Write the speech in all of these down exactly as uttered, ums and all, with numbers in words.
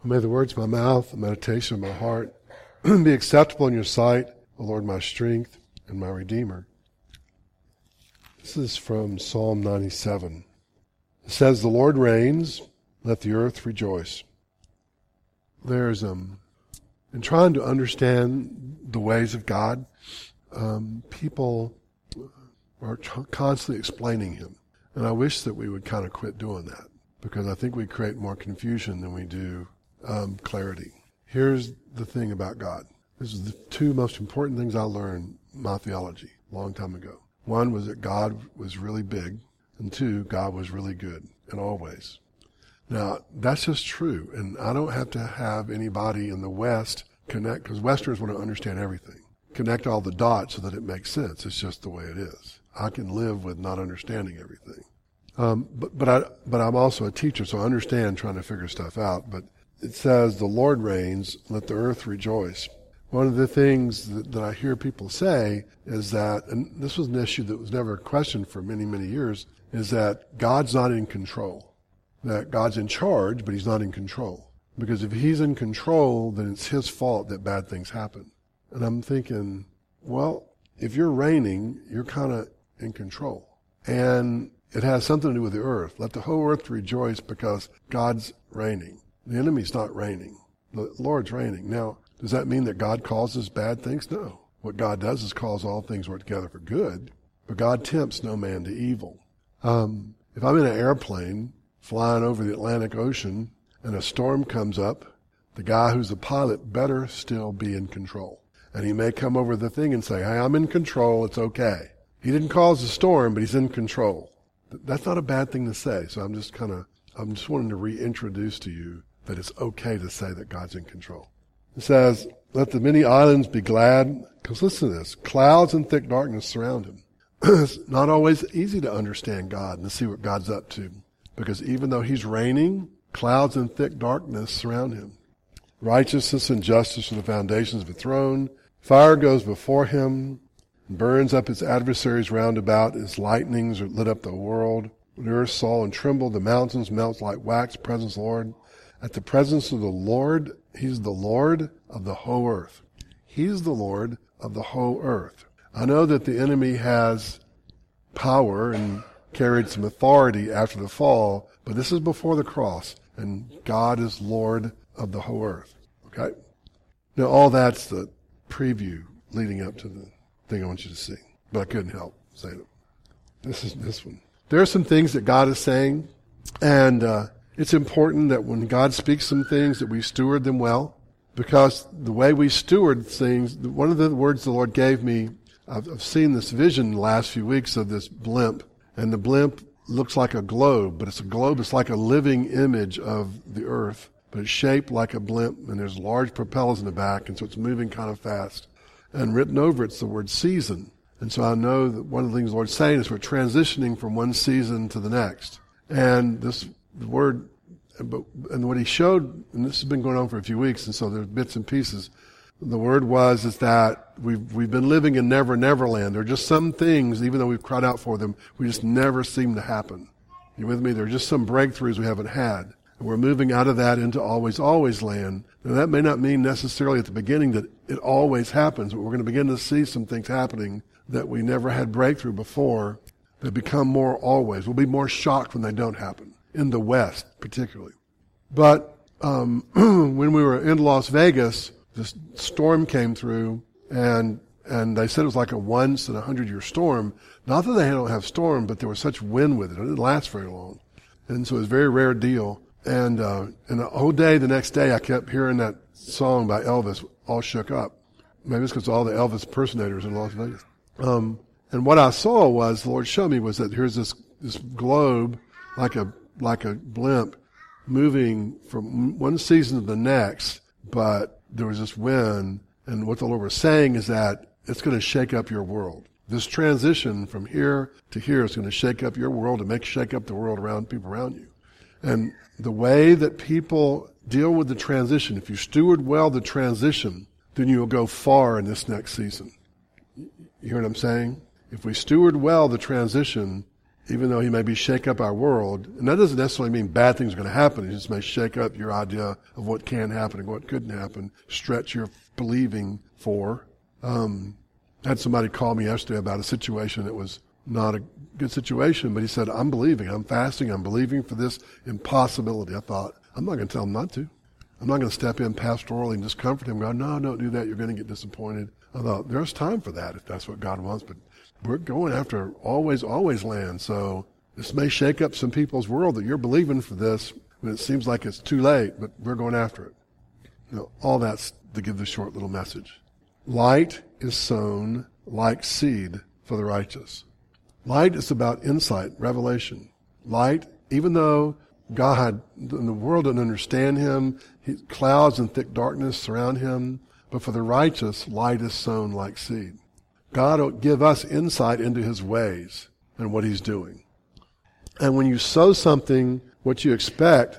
May the words of my mouth, the meditation of my heart be acceptable in your sight, O Lord, my strength and my Redeemer. This is from Psalm ninety-seven. It says, "The Lord reigns, let the earth rejoice." There's, um, in trying to understand the ways of God, um, people are t- constantly explaining Him. And I wish that we would kind of quit doing that, because I think we create more confusion than we do um, clarity. Here's the thing about God. This is the two most important things I learned in my theology a long time ago. One was that God was really big, and two, God was really good in all ways. Now, that's just true, and I don't have to have anybody in the West connect, because Westerners want to understand everything, connect all the dots so that it makes sense. It's just the way it is. I can live with not understanding everything. Um, but, but, I, but I'm also a teacher, so I understand trying to figure stuff out. But it says, "The Lord reigns, let the earth rejoice." One of the things that, that I hear people say is that, and this was an issue that was never questioned for many, many years, is that God's not in control. That God's in charge, but He's not in control. Because if He's in control, then it's His fault that bad things happen. And I'm thinking, well, if you're reigning, you're kind of in control. And it has something to do with the earth. Let the whole earth rejoice because God's reigning. The enemy's not reigning. The Lord's reigning. Now, does that mean that God causes bad things? No. What God does is cause all things work together for good, but God tempts no man to evil. Um, if I'm in an airplane flying over the Atlantic Ocean and a storm comes up, the guy who's the pilot better still be in control. And he may come over the thing and say, "Hey, I'm in control, it's okay." He didn't cause the storm, but he's in control. That's not a bad thing to say. So I'm just kind of, I'm just wanting to reintroduce to you that it's okay to say that God's in control. It says, "Let the many islands be glad," because listen to this, "clouds and thick darkness surround Him." It's not always easy to understand God and to see what God's up to, because even though He's reigning, clouds and thick darkness surround Him. "Righteousness and justice are the foundations of the throne. Fire goes before Him, and burns up His adversaries round about. His lightnings are lit up the world. The earth saw and trembled. The mountains melt like wax. Presence, Lord. At the presence of the Lord, He's the Lord of the whole earth." He's the Lord of the whole earth. I know that the enemy has power and carried some authority after the fall, but this is before the cross, and God is Lord of the whole earth. Okay? Now, all that's the preview leading up to the thing I want you to see, but I couldn't help saying it. This is this one. There are some things that God is saying, and uh, it's important that when God speaks some things that we steward them well, because the way we steward things, one of the words the Lord gave me, I've, I've seen this vision the last few weeks of this blimp, and the blimp looks like a globe, but it's a globe, it's like a living image of the earth, but it's shaped like a blimp, and there's large propellers in the back, and so it's moving kind of fast. And written over it's the word season. And so I know that one of the things the Lord's saying is we're transitioning from one season to the next. And this the word, but and what He showed, and this has been going on for a few weeks, and so there's bits and pieces. The word was is that we've we've been living in Never Never Land. There are just some things, even though we've cried out for them, we just never seem to happen. You with me? There are just some breakthroughs we haven't had. And we're moving out of that into always, always land. Now that may not mean necessarily at the beginning that it always happens, but we're going to begin to see some things happening that we never had breakthrough before that become more always. We'll be more shocked when they don't happen, in the West particularly. But um, when we were in Las Vegas, this storm came through, and and they said it was like a once in a hundred year storm. Not that they don't have storm, but there was such wind with it. It didn't last very long. And so it was a very rare deal. And uh, and the whole day, the next day, I kept hearing that song by Elvis, All Shook Up. Maybe it's because all the Elvis impersonators in Las Vegas. Um, and what I saw was, the Lord showed me, was that here's this this globe, like a like a blimp, moving from one season to the next, but there was this wind, and what the Lord was saying is that it's going to shake up your world. This transition from here to here is going to shake up your world and make shake up the world around people around you. And the way that people deal with the transition, if you steward well the transition, then you'll go far in this next season. You hear what I'm saying? If we steward well the transition, even though he may be shake up our world, and that doesn't necessarily mean bad things are going to happen. It just may shake up your idea of what can happen and what couldn't happen, stretch your believing for. Um, I had somebody call me yesterday about a situation that was not a good situation, but he said, I'm believing, I'm fasting, I'm believing for this impossibility. I thought, I'm not going to tell him not to. I'm not going to step in pastorally and just comfort him, go, no, don't do that, you're going to get disappointed. I thought, there's time for that if that's what God wants, but we're going after always, always land. So this may shake up some people's world that you're believing for this, but it seems like it's too late, but we're going after it. You know, all that's to give the short little message. Light is sown like seed for the righteous. Light is about insight, revelation. Light, even though God and the world doesn't understand him, he, clouds and thick darkness surround him, but for the righteous, light is sown like seed. God will give us insight into his ways and what he's doing. And when you sow something, what you expect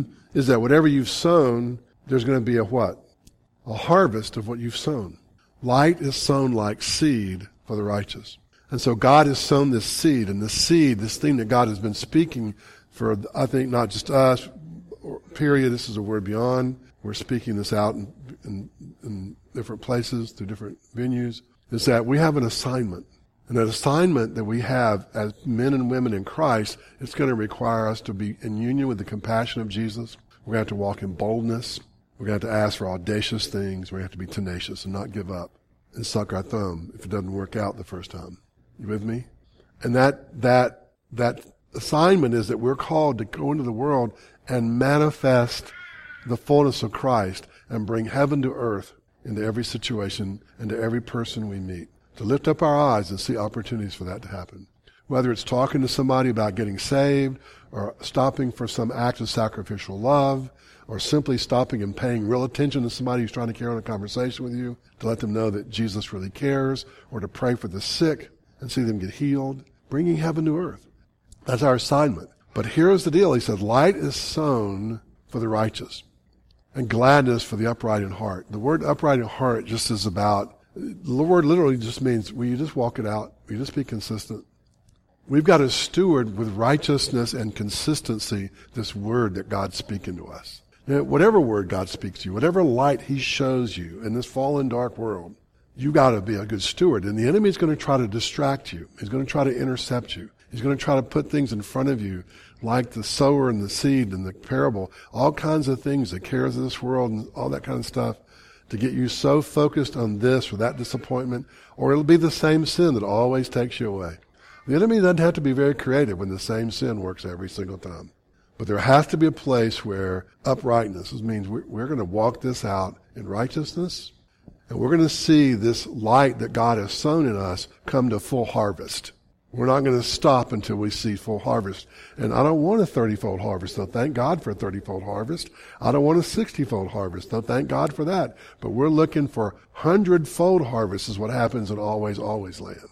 is that whatever you've sown, there's going to be a what? A harvest of what you've sown. Light is sown like seed for the righteous. And so God has sown this seed, and this seed, this thing that God has been speaking for, I think, not just us, period, this is a word beyond. We're speaking this out in, in, in different places, through different venues, is that we have an assignment. And that assignment that we have as men and women in Christ, it's going to require us to be in union with the compassion of Jesus. We're going to have to walk in boldness. We're going to have to ask for audacious things. We're going to have to be tenacious and not give up and suck our thumb if it doesn't work out the first time. You with me? And that, that, that assignment is that we're called to go into the world and manifest the fullness of Christ and bring heaven to earth into every situation and to every person we meet. To lift up our eyes and see opportunities for that to happen. Whether it's talking to somebody about getting saved, or stopping for some act of sacrificial love, or simply stopping and paying real attention to somebody who's trying to carry on a conversation with you, to let them know that Jesus really cares, or to pray for the sick and see them get healed, bringing heaven to earth. That's our assignment. But here's the deal. He said, light is sown for the righteous, and gladness for the upright in heart. The word upright in heart just is about, the word literally just means, will you just walk it out? Will you just be consistent? We've got to steward with righteousness and consistency this word that God's speaking to us. Now, whatever word God speaks to you, whatever light he shows you in this fallen dark world, you got to be a good steward. And the enemy's going to try to distract you. He's going to try to intercept you. He's going to try to put things in front of you, like the sower and the seed and the parable, all kinds of things, the cares of this world and all that kind of stuff, to get you so focused on this or that disappointment, or it'll be the same sin that always takes you away. The enemy doesn't have to be very creative when the same sin works every single time. But there has to be a place where uprightness, this means we're, we're going to walk this out in righteousness, and we're going to see this light that God has sown in us come to full harvest. We're not going to stop until we see full harvest. And I don't want a thirty-fold harvest. No, thank God for a thirty-fold harvest. I don't want a sixty-fold harvest. No, thank God for that. But we're looking for hundred-fold harvest is what happens in always, always land.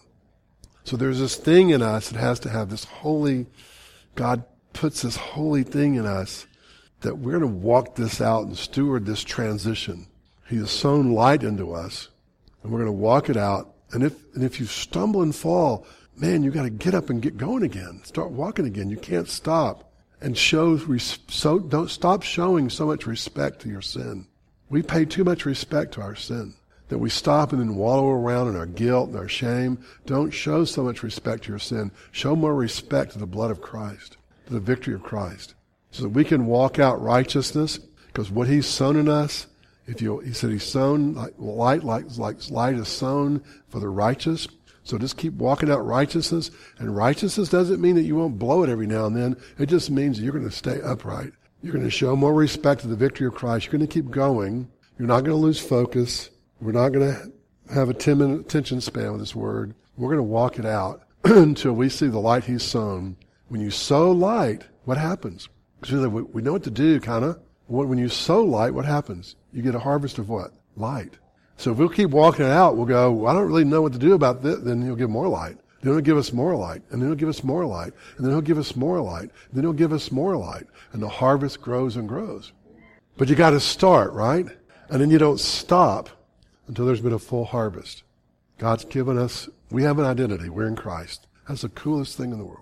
So there's this thing in us that has to have this holy, God puts this holy thing in us that we're going to walk this out and steward this transition. He has sown light into us, and we're going to walk it out. And if, and if you stumble and fall, man, you got to get up and get going again. Start walking again. You can't stop. And show, so don't stop showing so much respect to your sin. We pay too much respect to our sin, that we stop and then wallow around in our guilt and our shame. Don't show so much respect to your sin. Show more respect to the blood of Christ, to the victory of Christ, so that we can walk out righteousness, because what he's sown in us, if you, he said he's sown like light, like, like light is sown for the righteous. So just keep walking out righteousness. And righteousness doesn't mean that you won't blow it every now and then. It just means that you're going to stay upright. You're going to show more respect to the victory of Christ. You're going to keep going. You're not going to lose focus. We're not going to have a ten minute attention span with this word. We're going to walk it out until we see the light he's sown. When you sow light, what happens? Because we know what to do, kind of. When you sow light, what happens? You get a harvest of what? Light. So if we'll keep walking it out, we'll go, well, I don't really know what to do about this. Then he'll give more light. Then he'll give us more light. And then he'll give us more light. And then he'll give us more light. And then he'll give us more light. And the harvest grows and grows. But you got to start, right? And then you don't stop until there's been a full harvest. God's given us, we have an identity. We're in Christ. That's the coolest thing in the world.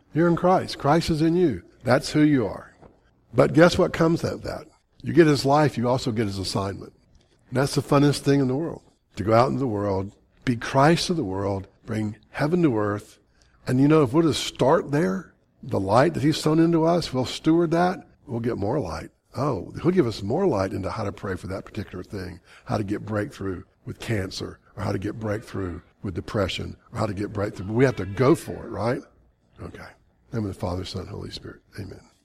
You're in Christ. Christ is in you. That's who you are. But guess what comes of that? You get his life, you also get his assignment. And that's the funnest thing in the world. To go out into the world, be Christ to the world, bring heaven to earth. And you know, if we'll just start there, the light that he's sown into us, we'll steward that, we'll get more light. Oh, he'll give us more light into how to pray for that particular thing, how to get breakthrough with cancer, or how to get breakthrough with depression, or how to get breakthrough. But we have to go for it, right? Okay. In the name of the Father, Son, Holy Spirit. Amen.